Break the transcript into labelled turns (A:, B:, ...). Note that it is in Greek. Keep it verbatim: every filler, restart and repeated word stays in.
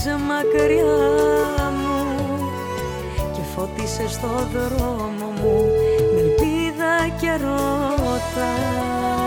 A: μακριά μου και φώτισες το δρόμο μου με ελπίδα και ρώτα.